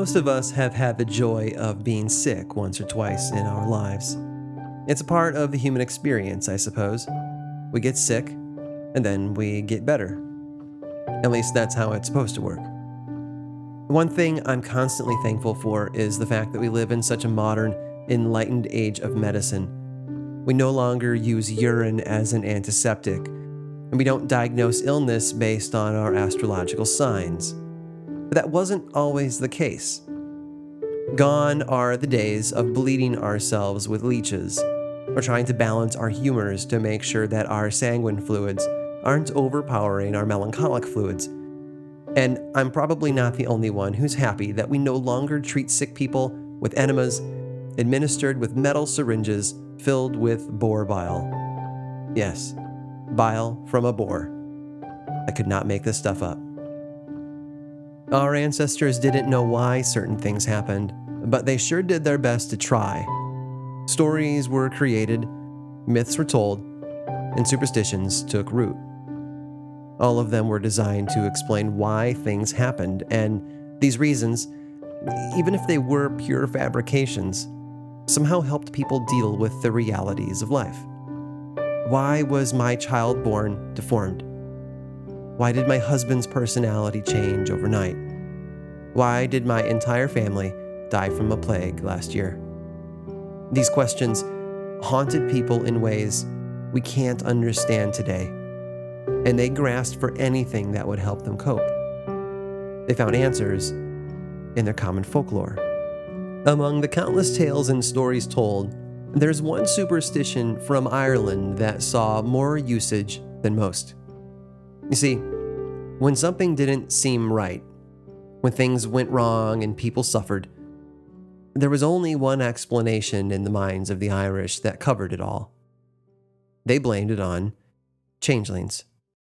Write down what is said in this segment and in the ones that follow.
Most of us have had the joy of being sick once or twice in our lives. It's a part of the human experience, I suppose. We get sick, and then we get better. At least that's how it's supposed to work. One thing I'm constantly thankful for is the fact that we live in such a modern, enlightened age of medicine. We no longer use urine as an antiseptic, and we don't diagnose illness based on our astrological signs. But that wasn't always the case. Gone are the days of bleeding ourselves with leeches, or trying to balance our humors to make sure that our sanguine fluids aren't overpowering our melancholic fluids. And I'm probably not the only one who's happy that we no longer treat sick people with enemas administered with metal syringes filled with boar bile. Yes, bile from a boar. I could not make this stuff up. Our ancestors didn't know why certain things happened, but they sure did their best to try. Stories were created, myths were told, and superstitions took root. All of them were designed to explain why things happened, and these reasons, even if they were pure fabrications, somehow helped people deal with the realities of life. Why was my child born deformed? Why did my husband's personality change overnight? Why did my entire family die from a plague last year? These questions haunted people in ways we can't understand today, and they grasped for anything that would help them cope. They found answers in their common folklore. Among the countless tales and stories told, there's one superstition from Ireland that saw more usage than most. You see, when something didn't seem right, when things went wrong and people suffered, there was only one explanation in the minds of the Irish that covered it all. They blamed it on changelings.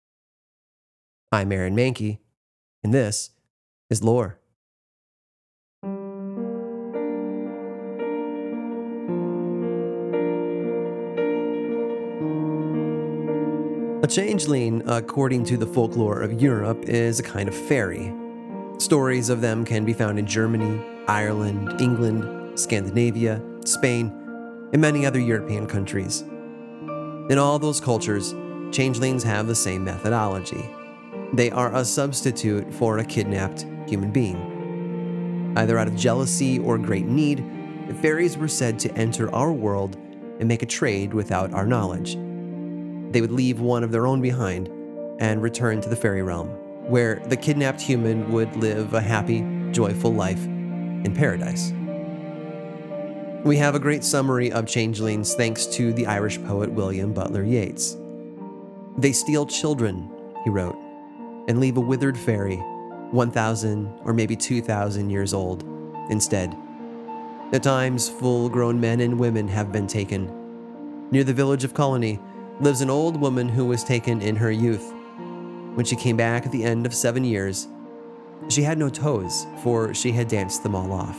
I'm Aaron Mankey, and this is Lore. A changeling, according to the folklore of Europe, is a kind of fairy. Stories of them can be found in Germany, Ireland, England, Scandinavia, Spain, and many other European countries. In all those cultures, changelings have the same methodology. They are a substitute for a kidnapped human being. Either out of jealousy or great need, fairies were said to enter our world and make a trade without our knowledge. They would leave one of their own behind and return to the fairy realm, where the kidnapped human would live a happy, joyful life in paradise. We have a great summary of changelings thanks to the Irish poet William Butler Yeats. They steal children, he wrote, and leave a withered fairy, 1,000 or maybe 2,000 years old, instead. At times, full-grown men and women have been taken. Near the village of Colony lives an old woman who was taken in her youth. When she came back at the end of 7 years, she had no toes, for she had danced them all off.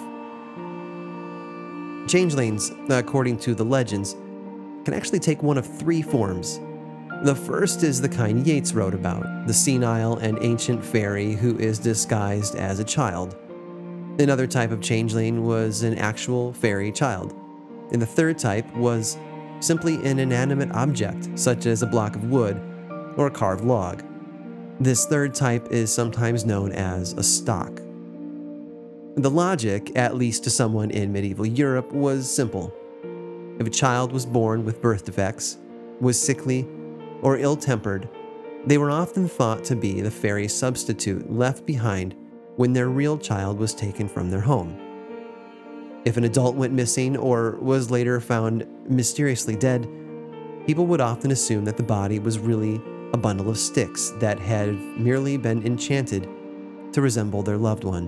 Changelings, according to the legends, can actually take one of three forms. The first is the kind Yeats wrote about, the senile and ancient fairy who is disguised as a child. Another type of changeling was an actual fairy child. And the third type was simply an inanimate object, such as a block of wood or a carved log. This third type is sometimes known as a stock. The logic, at least to someone in medieval Europe, was simple. If a child was born with birth defects, was sickly, or ill-tempered, they were often thought to be the fairy substitute left behind when their real child was taken from their home. If an adult went missing or was later found mysteriously dead, people would often assume that the body was really a bundle of sticks that had merely been enchanted to resemble their loved one.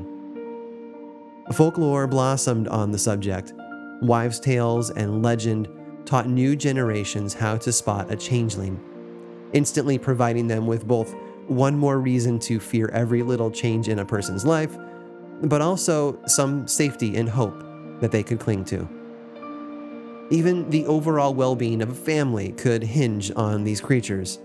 Folklore blossomed on the subject. Wives' tales and legend taught new generations how to spot a changeling, instantly providing them with both one more reason to fear every little change in a person's life, but also some safety and hope that they could cling to. Even the overall well-being of a family could hinge on these creatures.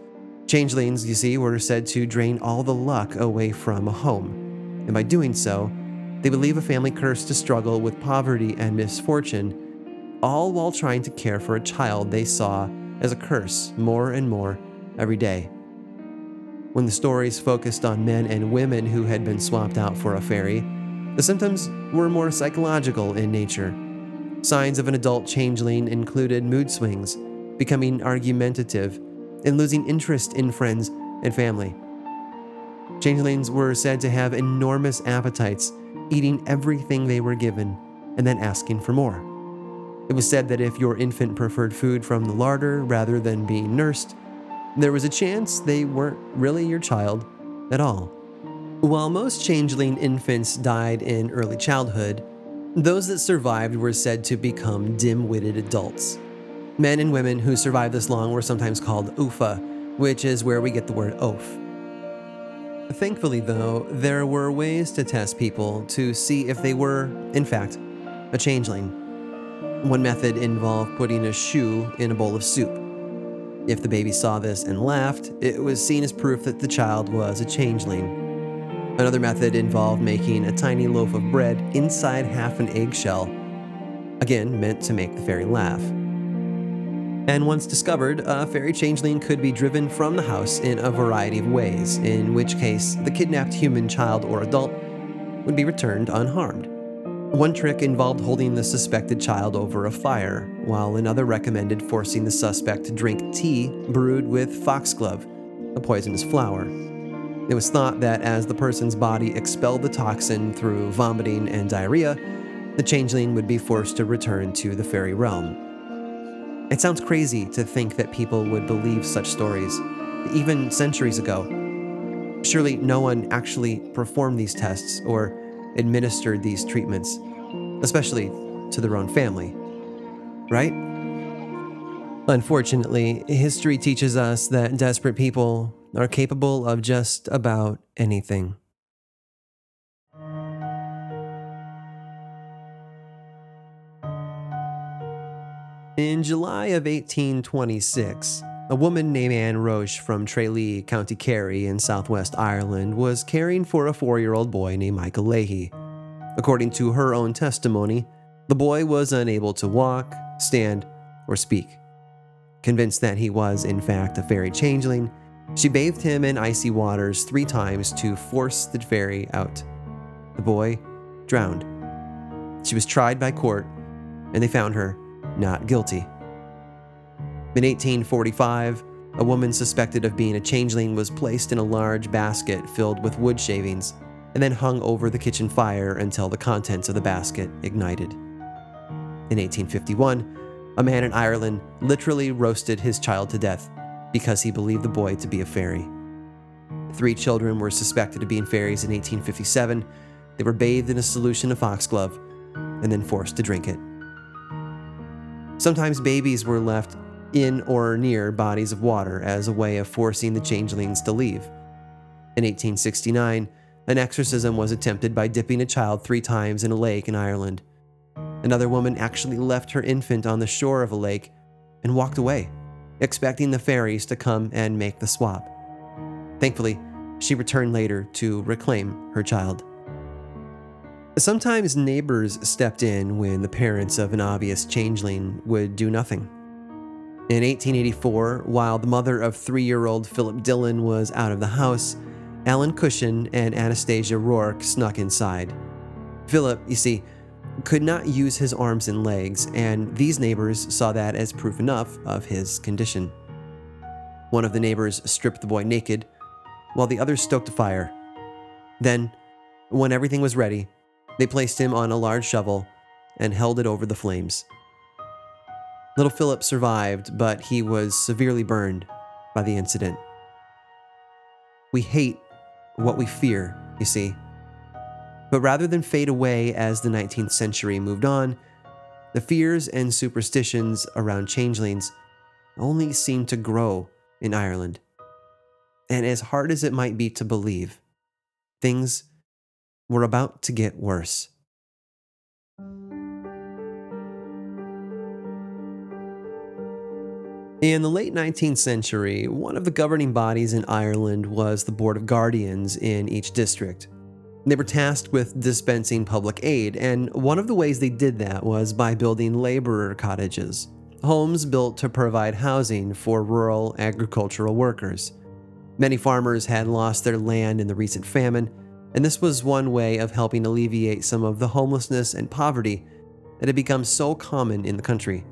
Changelings, you see, were said to drain all the luck away from a home, and by doing so, They believe a family cursed to struggle with poverty and misfortune, all while trying to care for a child they saw as a curse more and more every day. When the stories focused on men and women who had been swapped out for a fairy, the symptoms were more psychological in nature. Signs of an adult changeling included mood swings, becoming argumentative, and losing interest in friends and family. Changelings were said to have enormous appetites, eating everything they were given, and then asking for more. It was said that if your infant preferred food from the larder rather than being nursed, there was a chance they weren't really your child at all. While most changeling infants died in early childhood, those that survived were said to become dim-witted adults. Men and women who survived this long were sometimes called Ufa, which is where we get the word oaf. Thankfully, though, there were ways to test people to see if they were, in fact, a changeling. One method involved putting a shoe in a bowl of soup. If the baby saw this and laughed, it was seen as proof that the child was a changeling. Another method involved making a tiny loaf of bread inside half an eggshell, again meant to make the fairy laugh. And once discovered, a fairy changeling could be driven from the house in a variety of ways, in which case the kidnapped human child or adult would be returned unharmed. One trick involved holding the suspected child over a fire, while another recommended forcing the suspect to drink tea brewed with foxglove, a poisonous flower. It was thought that as the person's body expelled the toxin through vomiting and diarrhea, the changeling would be forced to return to the fairy realm. It sounds crazy to think that people would believe such stories, even centuries ago. Surely no one actually performed these tests or administered these treatments, especially to their own family, right? Unfortunately, history teaches us that desperate people are capable of just about anything. In July of 1826, a woman named Anne Roche from Tralee, County Kerry in southwest Ireland was caring for a 4-year-old boy named Michael Leahy. According to her own testimony, the boy was unable to walk, stand, or speak. Convinced that he was, in fact, a fairy changeling, she bathed him in icy waters 3 times to force the fairy out. The boy drowned. She was tried by court, and they found her not guilty. In 1845, a woman suspected of being a changeling was placed in a large basket filled with wood shavings and then hung over the kitchen fire until the contents of the basket ignited. In 1851, a man in Ireland literally roasted his child to death because he believed the boy to be a fairy. 3 children were suspected of being fairies in 1857. They were bathed in a solution of foxglove and then forced to drink it. Sometimes babies were left in or near bodies of water as a way of forcing the changelings to leave. In 1869, an exorcism was attempted by dipping a child 3 times in a lake in Ireland. Another woman actually left her infant on the shore of a lake and walked away, expecting the fairies to come and make the swap. Thankfully, she returned later to reclaim her child. Sometimes neighbors stepped in when the parents of an obvious changeling would do nothing. In 1884, while the mother of 3-year-old Philip Dillon was out of the house, Alan Cushion and Anastasia Rourke snuck inside. Philip, you see, could not use his arms and legs, and these neighbors saw that as proof enough of his condition. One of the neighbors stripped the boy naked, while the other stoked a fire. Then, when everything was ready, they placed him on a large shovel and held it over the flames. Little Philip survived, but he was severely burned by the incident. We hate what we fear, you see. But rather than fade away as the 19th century moved on, the fears and superstitions around changelings only seemed to grow in Ireland. And as hard as it might be to believe, things were about to get worse. In the late 19th century, one of the governing bodies in Ireland was the Board of Guardians in each district. They were tasked with dispensing public aid, and one of the ways they did that was by building laborer cottages, homes built to provide housing for rural agricultural workers. Many farmers had lost their land in the recent famine, and this was one way of helping alleviate some of the homelessness and poverty that had become so common in the country.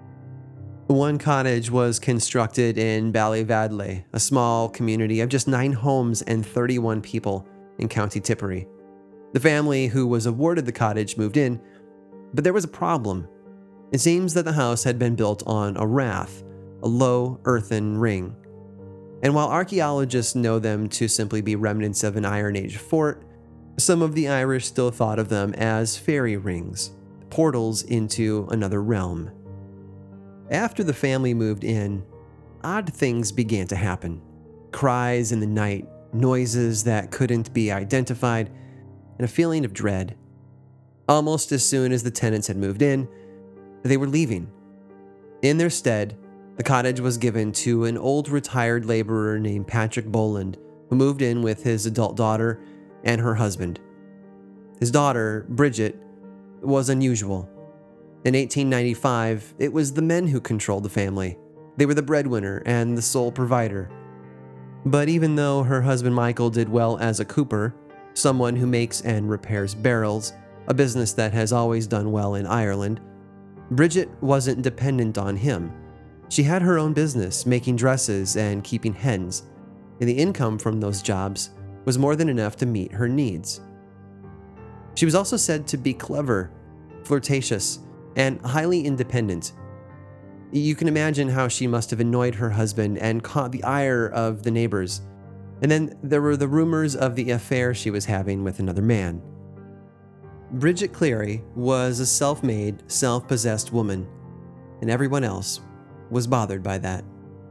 One cottage was constructed in Ballyvadley, a small community of just 9 homes and 31 people in County Tipperary. The family who was awarded the cottage moved in, but there was a problem. It seems that the house had been built on a rath, a low earthen ring. And while archaeologists know them to simply be remnants of an Iron Age fort, some of the Irish still thought of them as fairy rings, portals into another realm. After the family moved in, odd things began to happen. Cries in the night, noises that couldn't be identified, and a feeling of dread. Almost as soon as the tenants had moved in, they were leaving. In their stead, the cottage was given to an old retired laborer named Patrick Boland, who moved in with his adult daughter and her husband. His daughter, Bridget, was unusual. In 1895, it was the men who controlled the family. They were the breadwinner and the sole provider. But even though her husband Michael did well as a cooper, someone who makes and repairs barrels, a business that has always done well in Ireland, Bridget wasn't dependent on him. She had her own business, making dresses and keeping hens, and the income from those jobs was more than enough to meet her needs. She was also said to be clever, flirtatious, and highly independent. You can imagine how she must have annoyed her husband and caught the ire of the neighbors. And then there were the rumors of the affair she was having with another man. Bridget Cleary was a self-made, self-possessed woman, and everyone else was bothered by that.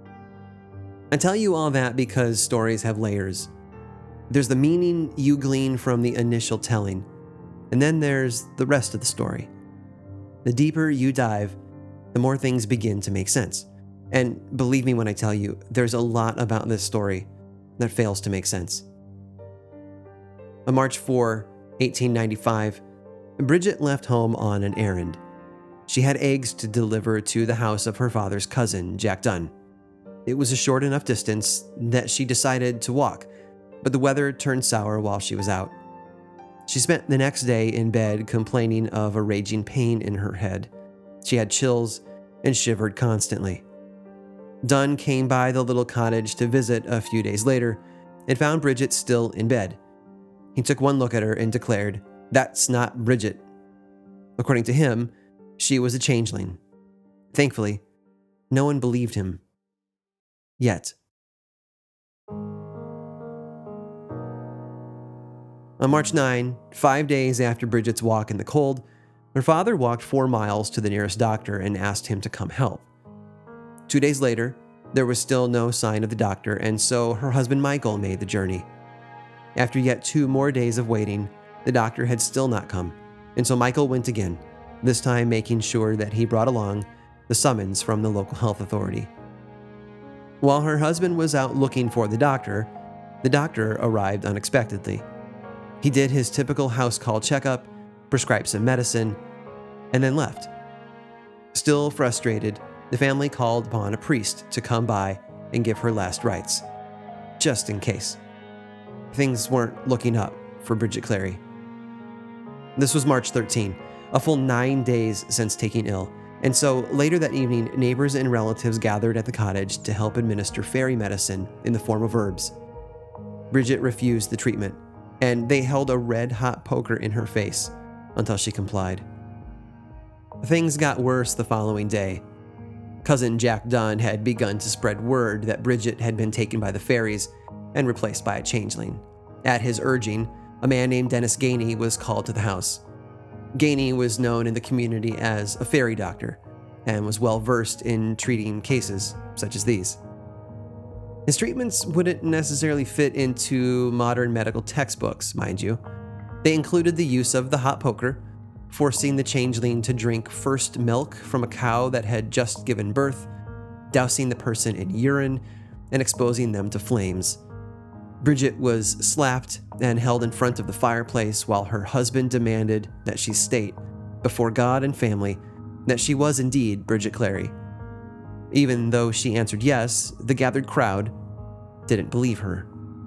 I tell you all that because stories have layers. There's the meaning you glean from the initial telling, and then there's the rest of the story. The deeper you dive, the more things begin to make sense. And believe me when I tell you, there's a lot about this story that fails to make sense. On March 4, 1895, Bridget left home on an errand. She had eggs to deliver to the house of her father's cousin, Jack Dunn. It was a short enough distance that she decided to walk, but the weather turned sour while she was out. She spent the next day in bed complaining of a raging pain in her head. She had chills and shivered constantly. Dunn came by the little cottage to visit a few days later and found Bridget still in bed. He took one look at her and declared, "That's not Bridget." According to him, she was a changeling. Thankfully, no one believed him. Yet. On March 9, 5 days after Bridget's walk in the cold, her father walked 4 miles to the nearest doctor and asked him to come help. 2 days later, there was still no sign of the doctor, and so her husband Michael made the journey. After yet 2 more days of waiting, the doctor had still not come, and so Michael went again, this time making sure that he brought along the summons from the local health authority. While her husband was out looking for the doctor arrived unexpectedly. He did his typical house call checkup, prescribed some medicine, and then left. Still frustrated, the family called upon a priest to come by and give her last rites, just in case. Things weren't looking up for Bridget Cleary. This was March 13, a full 9 days since taking ill, and so later that evening, neighbors and relatives gathered at the cottage to help administer fairy medicine in the form of herbs. Bridget refused the treatment, and they held a red-hot poker in her face until she complied. Things got worse the following day. Cousin Jack Dunn had begun to spread word that Bridget had been taken by the fairies and replaced by a changeling. At his urging, a man named Dennis Gainey was called to the house. Gainey was known in the community as a fairy doctor and was well versed in treating cases such as these. His treatments wouldn't necessarily fit into modern medical textbooks, mind you. They included the use of the hot poker, forcing the changeling to drink first milk from a cow that had just given birth, dousing the person in urine, and exposing them to flames. Bridget was slapped and held in front of the fireplace while her husband demanded that she state, before God and family, that she was indeed Bridget Clary. Even though she answered yes, the gathered crowd didn't believe her.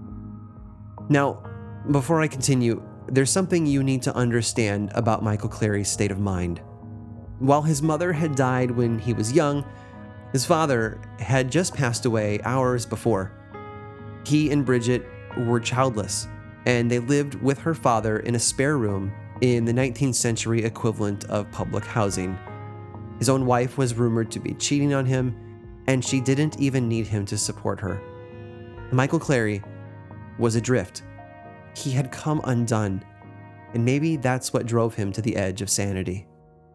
Now, before I continue, there's something you need to understand about Michael Clary's state of mind. While his mother had died when he was young, his father had just passed away hours before. He and Bridget were childless, and they lived with her father in a spare room in the 19th century equivalent of public housing. His own wife was rumored to be cheating on him, and she didn't even need him to support her. Michael Clary was adrift. He had come undone, and maybe that's what drove him to the edge of sanity.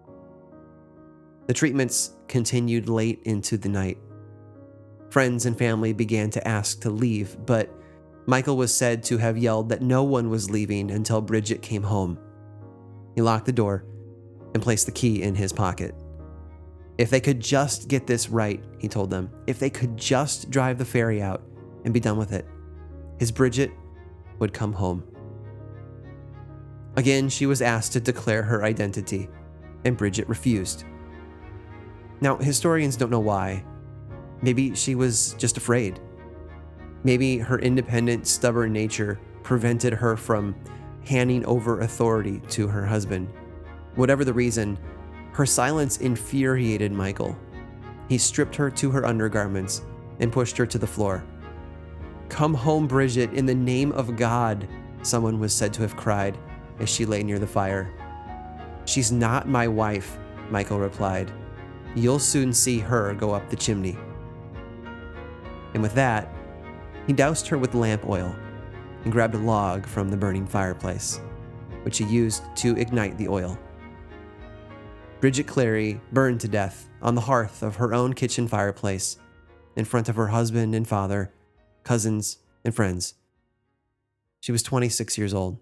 The treatments continued late into the night. Friends and family began to ask to leave, but Michael was said to have yelled that no one was leaving until Bridget came home. He locked the door and placed the key in his pocket. If they could just get this right, he told them, if they could just drive the ferry out and be done with it, his Bridget would come home. Again, she was asked to declare her identity, and Bridget refused. Now, historians don't know why. Maybe she was just afraid. Maybe her independent, stubborn nature prevented her from handing over authority to her husband. Whatever the reason, her silence infuriated Michael. He stripped her to her undergarments and pushed her to the floor. "Come home, Bridget, in the name of God," someone was said to have cried as she lay near the fire. "She's not my wife," Michael replied. "You'll soon see her go up the chimney." And with that, he doused her with lamp oil and grabbed a log from the burning fireplace, which he used to ignite the oil. Bridget Clary burned to death on the hearth of her own kitchen fireplace in front of her husband and father, cousins, and friends. She was 26 years old.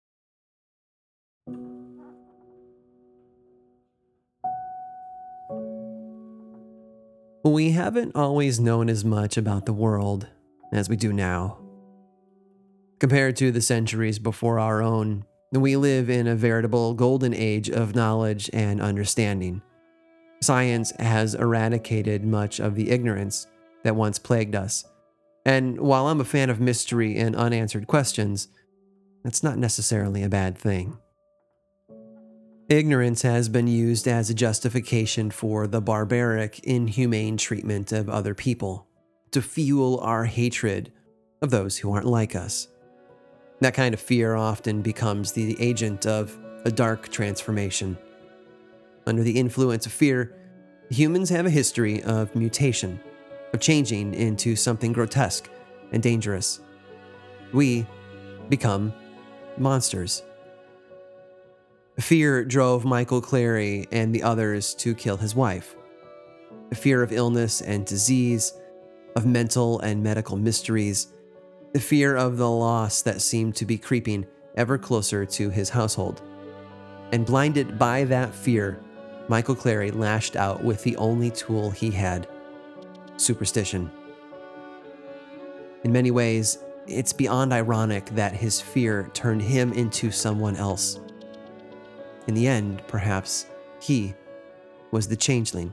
We haven't always known as much about the world as we do now. Compared to the centuries before our own, we live in a veritable golden age of knowledge and understanding. Science has eradicated much of the ignorance that once plagued us. And while I'm a fan of mystery and unanswered questions, that's not necessarily a bad thing. Ignorance has been used as a justification for the barbaric, inhumane treatment of other people, to fuel our hatred of those who aren't like us. That kind of fear often becomes the agent of a dark transformation. Under the influence of fear, humans have a history of mutation, of changing into something grotesque and dangerous. We become monsters. Fear drove Michael Clary and the others to kill his wife. The fear of illness and disease, of mental and medical mysteries, the fear of the loss that seemed to be creeping ever closer to his household. And blinded by that fear, Michael Clary lashed out with the only tool he had: superstition. In many ways, it's beyond ironic that his fear turned him into someone else. In the end, perhaps, he was the changeling.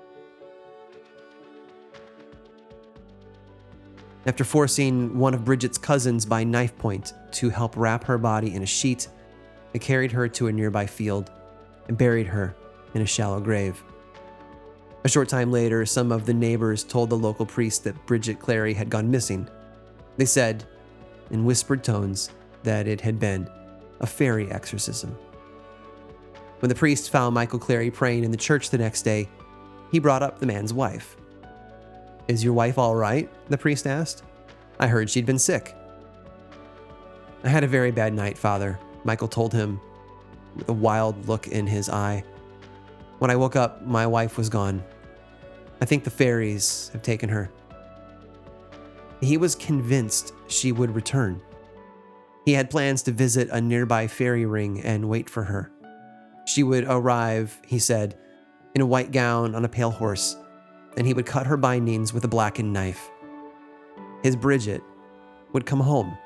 After forcing one of Bridget's cousins by knife point to help wrap her body in a sheet, they carried her to a nearby field and buried her in a shallow grave. A short time later, some of the neighbors told the local priest that Bridget Clary had gone missing. They said, in whispered tones, that it had been a fairy exorcism. When the priest found Michael Clary praying in the church the next day, he brought up the man's wife. "Is your wife all right?" the priest asked. "I heard she'd been sick." "I had a very bad night, Father," Michael told him, with a wild look in his eye. "When I woke up, my wife was gone. I think the fairies have taken her." He was convinced she would return. He had plans to visit a nearby fairy ring and wait for her. She would arrive, he said, in a white gown on a pale horse, and he would cut her bindings with a blackened knife. His Bridget would come home.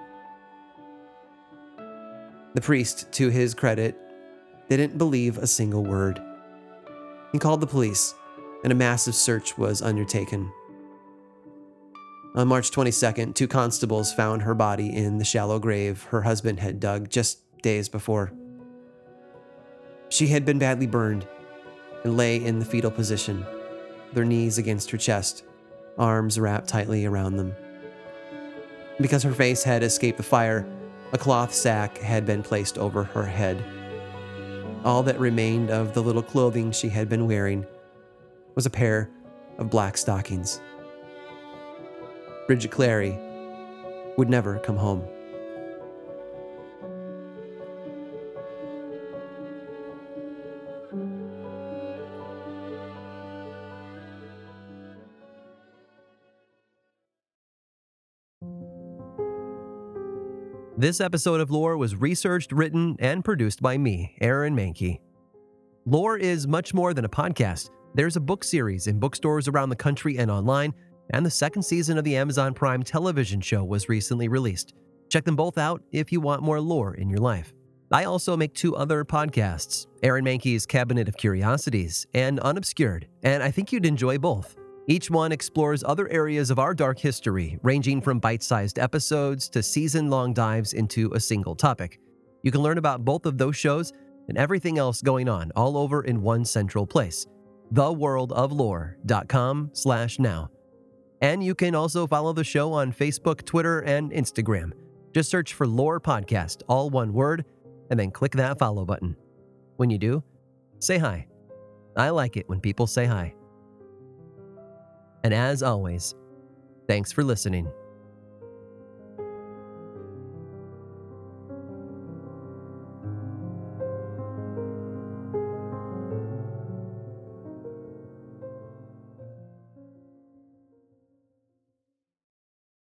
The priest, to his credit, didn't believe a single word. He called the police, and a massive search was undertaken. On March 22nd, 2 constables found her body in the shallow grave her husband had dug just days before. She had been badly burned and lay in the fetal position, their knees against her chest, arms wrapped tightly around them. Because her face had escaped the fire, a cloth sack had been placed over her head. All that remained of the little clothing she had been wearing was a pair of black stockings. Bridget Clary would never come home. This episode of Lore was researched, written, and produced by me, Aaron Mahnke. Lore is much more than a podcast. There's a book series in bookstores around the country and online, and the 2nd season of the Amazon Prime television show was recently released. Check them both out if you want more lore in your life. I also make 2 other podcasts, Aaron Mahnke's Cabinet of Curiosities and Unobscured, and I think you'd enjoy both. Each one explores other areas of our dark history, ranging from bite-sized episodes to season-long dives into a single topic. You can learn about both of those shows and everything else going on all over in one central place, theworldoflore.com/now. And you can also follow the show on Facebook, Twitter, and Instagram. Just search for Lore Podcast, all one word, and then click that follow button. When you do, say hi. I like it when people say hi. And as always, thanks for listening.